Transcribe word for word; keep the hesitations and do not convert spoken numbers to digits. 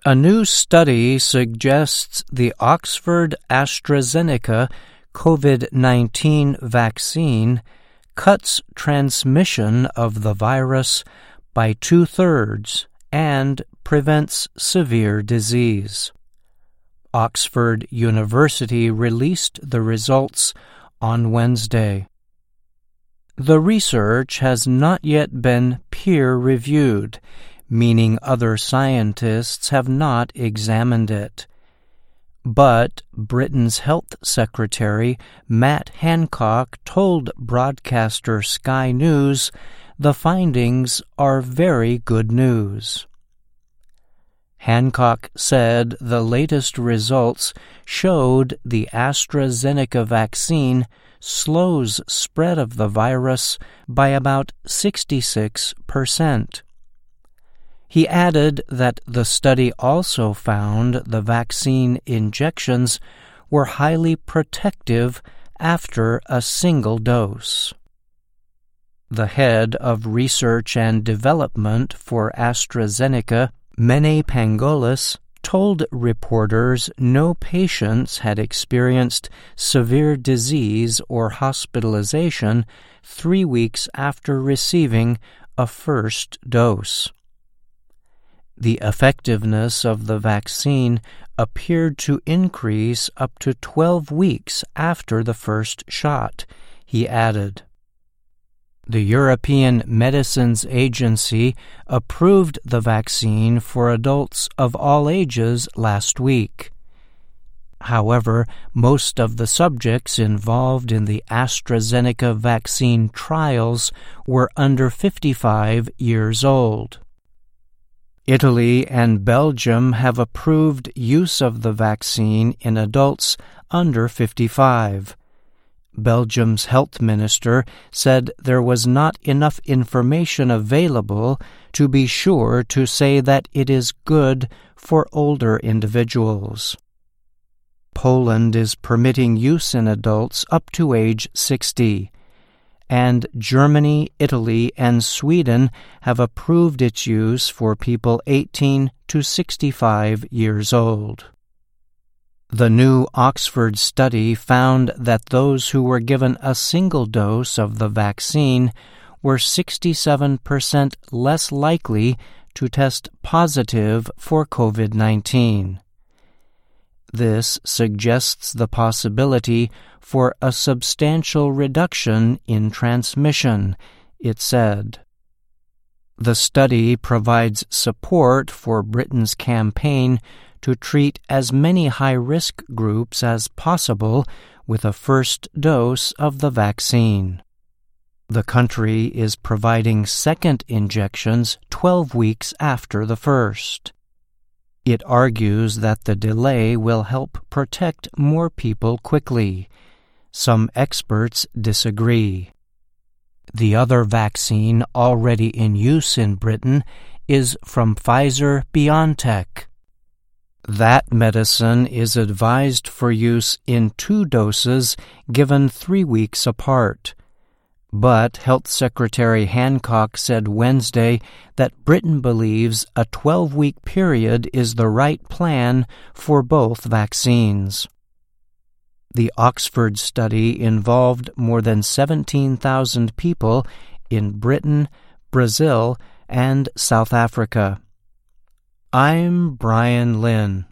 A new study suggests the Oxford AstraZeneca COVID nineteen vaccine cuts transmission of the virus by two-thirds and prevents severe disease. Oxford University released the results on Wednesday. The research has not yet been peer-reviewed, meaning other scientists have not examined it. But Britain's Health Secretary Matt Hancock told broadcaster Sky News the findings are very good news. Hancock said the latest results showed the AstraZeneca vaccine slows spread of the virus by about sixty-six percent. He added that the study also found the vaccine injections were highly protective after a single dose. The head of research and development for AstraZeneca, Mene Pangolis, told reporters no patients had experienced severe disease or hospitalization three weeks after receiving a first dose. The effectiveness of the vaccine appeared to increase up to twelve weeks after the first shot, he added. The European Medicines Agency approved the vaccine for adults of all ages last week. However, most of the subjects involved in the AstraZeneca vaccine trials were under fifty-five years old. Italy and Belgium have approved use of the vaccine in adults under fifty-five. Belgium's health minister said there was not enough information available to be sure to say that it is good for older individuals. Poland is permitting use in adults up to age sixty. And Germany, Italy, and Sweden have approved its use for people eighteen to sixty-five years old. The new Oxford study found that those who were given a single dose of the vaccine were sixty-seven percent less likely to test positive for COVID nineteen. This suggests the possibility for a substantial reduction in transmission, it said. The study provides support for Britain's campaign to treat as many high-risk groups as possible with a first dose of the vaccine. The country is providing second injections twelve weeks after the first. It argues that the delay will help protect more people quickly. Some experts disagree. The other vaccine already in use in Britain is from Pfizer-BioNTech. That medicine is advised for use in two doses given three weeks apart. But Health Secretary Hancock said Wednesday that Britain believes a twelve-week period is the right plan for both vaccines. The Oxford study involved more than seventeen thousand people in Britain, Brazil, and South Africa. I'm Brian Lynn.